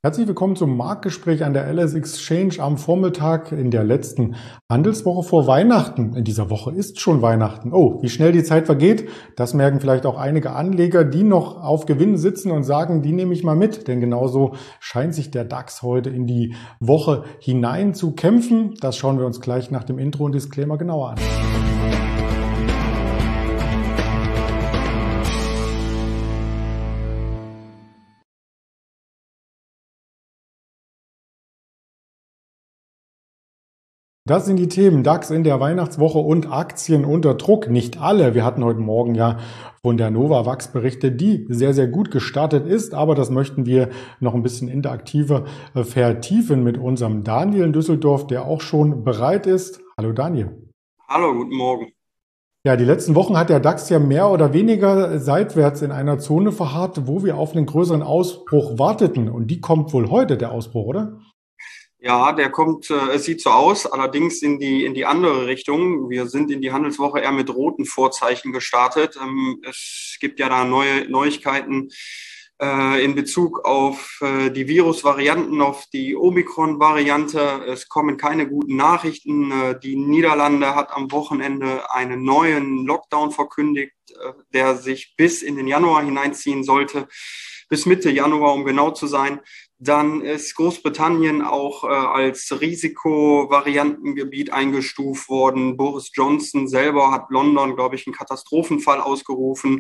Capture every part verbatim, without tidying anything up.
Herzlich willkommen zum Marktgespräch an der L S Exchange am Vormittag in der letzten Handelswoche vor Weihnachten. In dieser Woche ist schon Weihnachten. Oh, wie schnell die Zeit vergeht, das merken vielleicht auch einige Anleger, die noch auf Gewinn sitzen und sagen, die nehme ich mal mit. Denn genauso scheint sich der DAX heute in die Woche hinein zu kämpfen. Das schauen wir uns gleich nach dem Intro und Disclaimer genauer an. Das sind die Themen DAX in der Weihnachtswoche und Aktien unter Druck. Nicht alle. Wir hatten heute Morgen ja von der Novavax berichtet, die sehr, sehr gut gestartet ist. Aber das möchten wir noch ein bisschen interaktiver vertiefen mit unserem Daniel in Düsseldorf, der auch schon bereit ist. Hallo Daniel. Hallo, guten Morgen. Ja, die letzten Wochen hat der DAX ja mehr oder weniger seitwärts in einer Zone verharrt, wo wir auf einen größeren Ausbruch warteten. Und die kommt wohl heute, der Ausbruch, oder? Ja, der kommt, äh, es sieht so aus, allerdings in die in die andere Richtung. Wir sind in die Handelswoche eher mit roten Vorzeichen gestartet. Ähm, es gibt ja da neue Neuigkeiten äh, in Bezug auf äh, die Virusvarianten, auf die Omikron-Variante. Es kommen keine guten Nachrichten. Äh, die Niederlande hat am Wochenende einen neuen Lockdown verkündigt, äh, der sich bis in den Januar hineinziehen sollte, bis Mitte Januar, um genau zu sein. Dann ist Großbritannien auch äh, als Risikovariantengebiet eingestuft worden. Boris Johnson selber hat London, glaube ich, einen Katastrophenfall ausgerufen.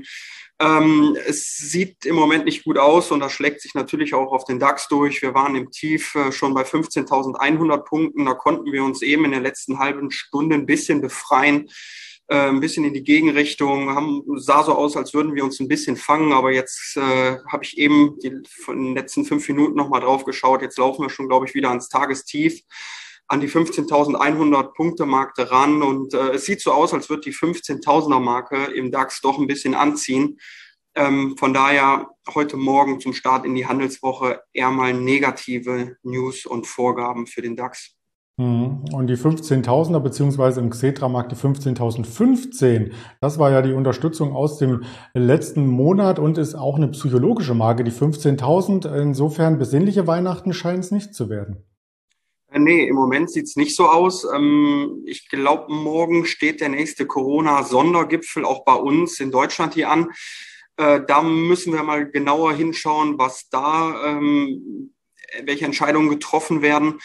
Ähm, es sieht im Moment nicht gut aus und das schlägt sich natürlich auch auf den DAX durch. Wir waren im Tief äh, schon bei fünfzehntausendeinhundert Punkten. Da konnten wir uns eben in der letzten halben Stunde ein bisschen befreien. Ein bisschen in die Gegenrichtung, haben, sah so aus, als würden wir uns ein bisschen fangen, aber jetzt äh, habe ich eben die, von den letzten fünf Minuten nochmal drauf geschaut. Jetzt laufen wir schon, glaube ich, wieder ans Tagestief, an die fünfzehntausendeinhundert Punkte Marke ran und äh, es sieht so aus, als würde die fünfzehntausender Marke im DAX doch ein bisschen anziehen. Ähm, von daher heute Morgen zum Start in die Handelswoche eher mal negative News und Vorgaben für den DAX. Und die fünfzehntausender beziehungsweise im Xetra-Markt die fünfzehntausendfünfzehn, das war ja die Unterstützung aus dem letzten Monat und ist auch eine psychologische Marke, die fünfzehntausend. Insofern besinnliche Weihnachten scheint es nicht zu werden. Nee, im Moment sieht's nicht so aus. Ich glaube, morgen steht der nächste Corona-Sondergipfel auch bei uns in Deutschland hier an. Da müssen wir mal genauer hinschauen, was da, welche Entscheidungen getroffen werden.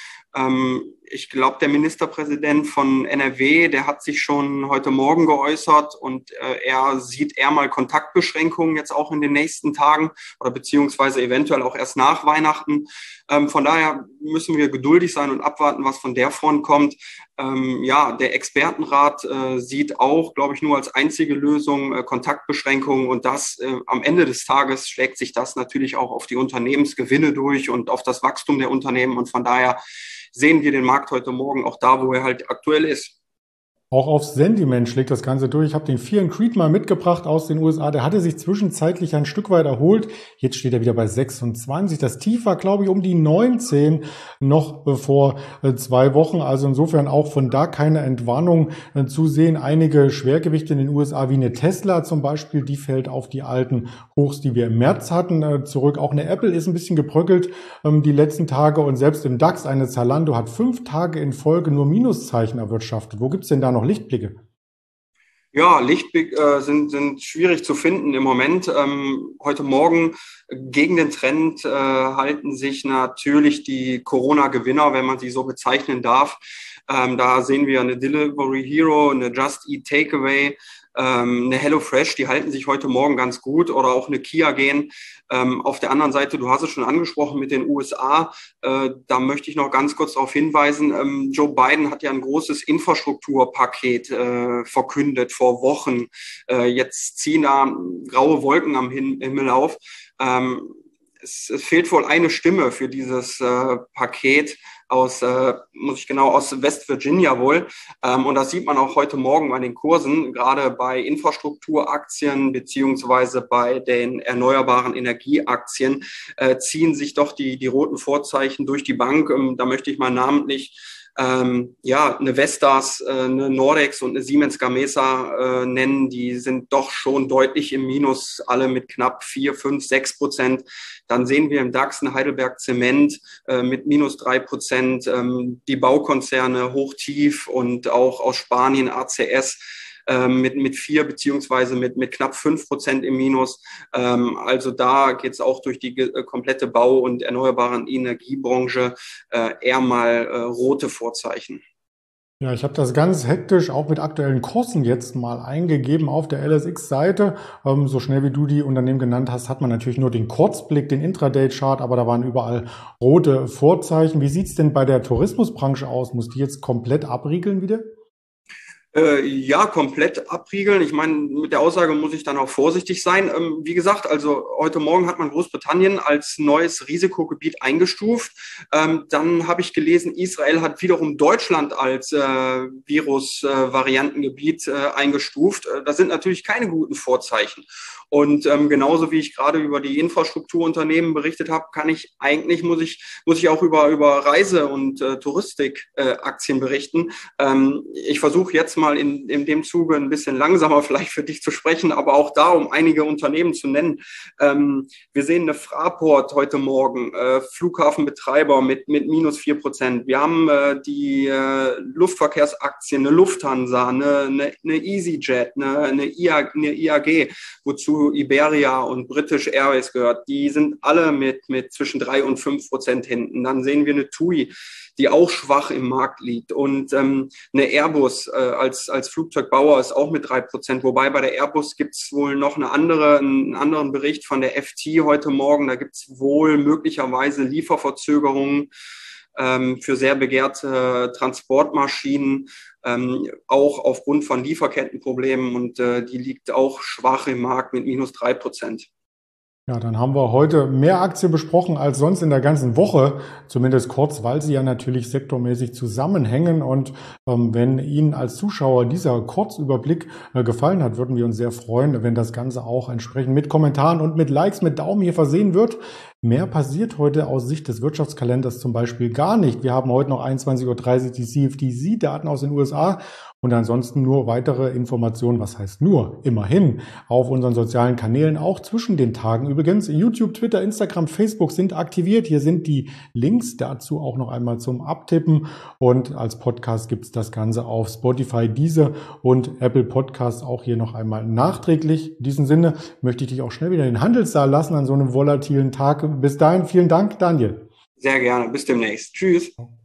Ich glaube, der Ministerpräsident von N R W, der hat sich schon heute Morgen geäußert und äh, er sieht eher mal Kontaktbeschränkungen jetzt auch in den nächsten Tagen oder beziehungsweise eventuell auch erst nach Weihnachten. Ähm, von daher müssen wir geduldig sein und abwarten, was von der Front kommt. Ähm, ja, der Expertenrat äh, sieht auch, glaube ich, nur als einzige Lösung äh, Kontaktbeschränkungen und das äh, am Ende des Tages schlägt sich das natürlich auch auf die Unternehmensgewinne durch und auf das Wachstum der Unternehmen und von daher sehen wir den Markt heute Morgen auch da, wo er halt aktuell ist. Auch aufs Sentiment schlägt das Ganze durch. Ich habe den Fear and Creed mal mitgebracht aus den U S A. Der hatte sich zwischenzeitlich ein Stück weit erholt. Jetzt steht er wieder bei sechsundzwanzig. Das Tief war, glaube ich, um die neunzehn noch vor zwei Wochen. Also insofern auch von da keine Entwarnung zu sehen. Einige Schwergewichte in den U S A, wie eine Tesla zum Beispiel, die fällt auf die alten Hochs, die wir im März hatten, zurück. Auch eine Apple ist ein bisschen gebröckelt die letzten Tage. Und selbst im DAX, eine Zalando hat fünf Tage in Folge nur Minuszeichen erwirtschaftet. Wo gibt's denn da noch Lichtblicke? Ja, Lichtblicke äh, sind, sind schwierig zu finden im Moment. Ähm, heute Morgen gegen den Trend äh, halten sich natürlich die Corona-Gewinner, wenn man sie so bezeichnen darf. Ähm, da sehen wir eine Delivery Hero, eine Just Eat Takeaway, ähm, eine HelloFresh, die halten sich heute Morgen ganz gut oder auch eine Kia gehen. Ähm, auf der anderen Seite, du hast es schon angesprochen mit den U S A, äh, da möchte ich noch ganz kurz darauf hinweisen, ähm, Joe Biden hat ja ein großes Infrastrukturpaket äh, verkündet vor Wochen. Äh, jetzt ziehen da graue Wolken am Himmel auf. Ähm, es, es fehlt wohl eine Stimme für dieses äh, Paket aus, äh, muss ich genau, aus West Virginia wohl. Ähm, und das sieht man auch heute Morgen bei den Kursen, gerade bei Infrastrukturaktien beziehungsweise bei den erneuerbaren Energieaktien, äh, ziehen sich doch die, die roten Vorzeichen durch die Bank. Ähm, da möchte ich mal namentlich ähm, ja, eine Vestas, äh, eine Nordex und eine Siemens Gamesa äh, nennen, die sind doch schon deutlich im Minus, alle mit knapp vier, fünf, sechs Prozent. Dann sehen wir im DAX eine Heidelberg Zement äh, mit minus drei Prozent, ähm, die Baukonzerne hoch, tief und auch aus Spanien A C S ähm, mit mit vier beziehungsweise mit mit knapp fünf Prozent im Minus. Ähm, also da geht es auch durch die äh, komplette Bau- und erneuerbaren Energiebranche äh, eher mal äh, rote Vorzeichen. Ja, ich habe das ganz hektisch auch mit aktuellen Kursen jetzt mal eingegeben auf der L S X-Seite. Ähm, so schnell wie du die Unternehmen genannt hast, hat man natürlich nur den Kurzblick, den Intraday-Chart, aber da waren überall rote Vorzeichen. Wie sieht's denn bei der Tourismusbranche aus? Muss die jetzt komplett abriegeln wieder? Äh, ja, komplett abriegeln. Ich meine, mit der Aussage muss ich dann auch vorsichtig sein. Ähm, wie gesagt, also heute Morgen hat man Großbritannien als neues Risikogebiet eingestuft. Ähm, dann habe ich gelesen, Israel hat wiederum Deutschland als äh, Virus-Variantengebiet äh, äh, eingestuft. Äh, das sind natürlich keine guten Vorzeichen. Und ähm, genauso wie ich gerade über die Infrastrukturunternehmen berichtet habe, kann ich eigentlich, muss ich, muss ich auch über, über Reise- und äh, Touristikaktien äh, berichten. Ähm, ich versuche jetzt mal in, in dem Zuge ein bisschen langsamer vielleicht für dich zu sprechen, aber auch da, um einige Unternehmen zu nennen. Ähm, wir sehen eine Fraport heute Morgen, äh, Flughafenbetreiber mit, mit minus vier Prozent. Wir haben äh, die äh, Luftverkehrsaktien, eine Lufthansa, eine, eine, eine EasyJet, eine, eine, I A, eine I A G, wozu Iberia und British Airways gehört. Die sind alle mit, mit zwischen drei und fünf Prozent hinten. Dann sehen wir eine T U I, die auch schwach im Markt liegt. Und ähm, eine Airbus äh, als, als Flugzeugbauer ist auch mit drei Prozent. Wobei bei der Airbus gibt es wohl noch eine andere, einen anderen Bericht von der F T heute Morgen. Da gibt es wohl möglicherweise Lieferverzögerungen ähm, für sehr begehrte Transportmaschinen, ähm, auch aufgrund von Lieferkettenproblemen. Und äh, die liegt auch schwach im Markt mit minus drei Prozent. Ja, dann haben wir heute mehr Aktien besprochen als sonst in der ganzen Woche, zumindest kurz, weil sie ja natürlich sektormäßig zusammenhängen. Und ähm, wenn Ihnen als Zuschauer dieser Kurzüberblick äh, gefallen hat, würden wir uns sehr freuen, wenn das Ganze auch entsprechend mit Kommentaren und mit Likes, mit Daumen hier versehen wird. Mehr passiert heute aus Sicht des Wirtschaftskalenders zum Beispiel gar nicht. Wir haben heute noch einundzwanzig Uhr dreißig die C F D C-Daten aus den U S A. Und ansonsten nur weitere Informationen, was heißt nur, immerhin, auf unseren sozialen Kanälen, auch zwischen den Tagen. Übrigens, YouTube, Twitter, Instagram, Facebook sind aktiviert. Hier sind die Links dazu auch noch einmal zum Abtippen. Und als Podcast gibt es das Ganze auf Spotify, Deezer und Apple Podcasts auch hier noch einmal nachträglich. In diesem Sinne möchte ich dich auch schnell wieder in den Handelssaal lassen an so einem volatilen Tag. Bis dahin, vielen Dank, Daniel. Sehr gerne. Bis demnächst. Tschüss.